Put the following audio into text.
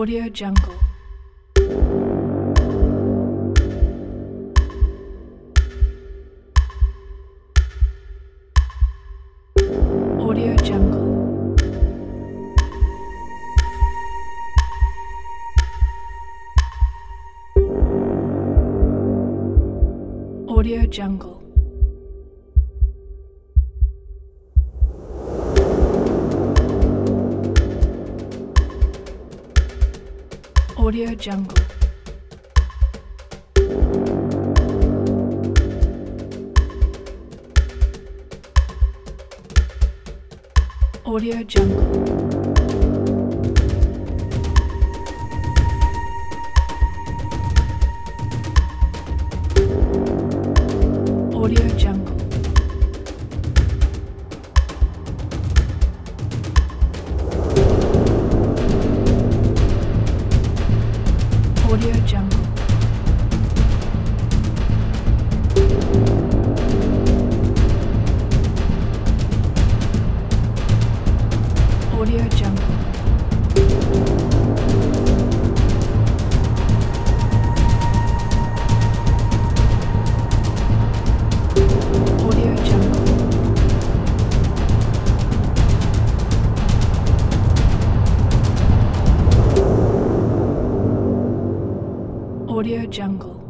Audio Jungle. Audio Jungle. Audio Jungle. Audio Jungle. Audio Jungle. Audio Jungle. Audio Jungle. Audio Jungle. Audio Jungle. Audio Jungle.